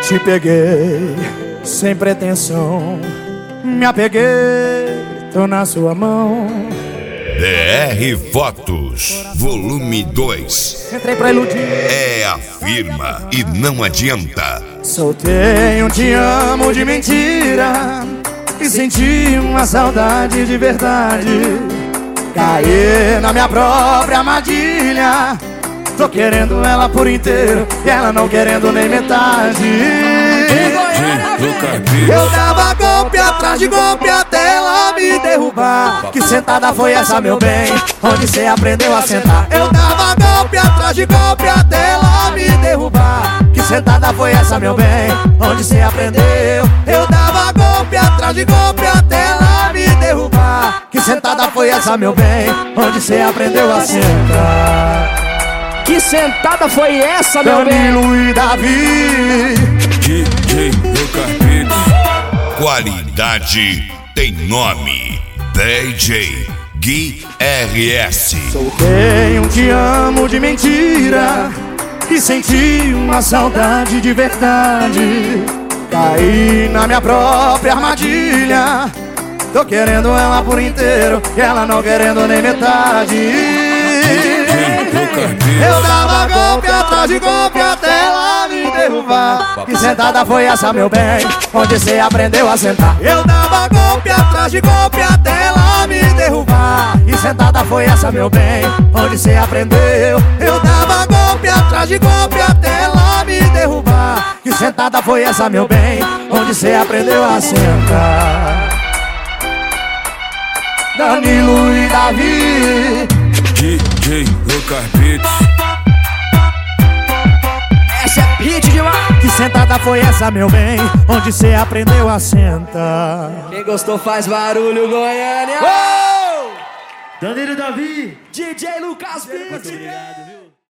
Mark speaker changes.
Speaker 1: Te peguei sem pretensão, me apeguei, tô na sua mão.
Speaker 2: DR Fotos, volume 2.
Speaker 1: Entrei pra iludir.
Speaker 2: É a firma e não adianta.
Speaker 1: Soltei um te amo de mentira e senti uma saudade de verdade. Caí na minha própria armadilha. Tô querendo ela por inteiro e ela não querendo nem metade. Eu dava golpe atrás de golpe até ela me derrubar. Que sentada foi essa, meu bem? Onde cê aprendeu a sentar? Eu dava golpe atrás de golpe até ela me derrubar. Que sentada foi essa, meu bem? Onde cê aprendeu? Eu dava golpe atrás de golpe até ela me derrubar. Que sentada foi essa, meu bem? Onde cê aprendeu a sentar?
Speaker 3: Que sentada foi essa, meu bem?
Speaker 1: Danilo e Davi.
Speaker 2: DJ Lucas Beats. Qualidade tem nome. DJ Gui RS.
Speaker 1: Soltei um te amo de mentira e senti uma saudade de verdade. Caí na minha própria armadilha. Tô querendo ela por inteiro e ela não querendo nem metade. Eu dava golpe atrás de golpe até ela me derrubar. Que sentada foi essa, meu bem? Onde cê aprendeu a sentar? Eu dava golpe atrás de golpe até ela me derrubar. Que sentada foi essa, meu bem? Onde cê aprendeu? Eu dava golpe atrás de golpe até ela me derrubar. Que sentada foi essa, meu bem? Onde cê aprendeu a sentar? Danilo e Davi.
Speaker 2: DJ Lucas Beats.
Speaker 3: Essa é hit demais.
Speaker 1: Que sentada foi essa, meu bem? Onde cê aprendeu a sentar?
Speaker 3: Quem gostou faz barulho, Goiânia.
Speaker 1: Danilo e Davi.
Speaker 3: DJ Lucas Beats.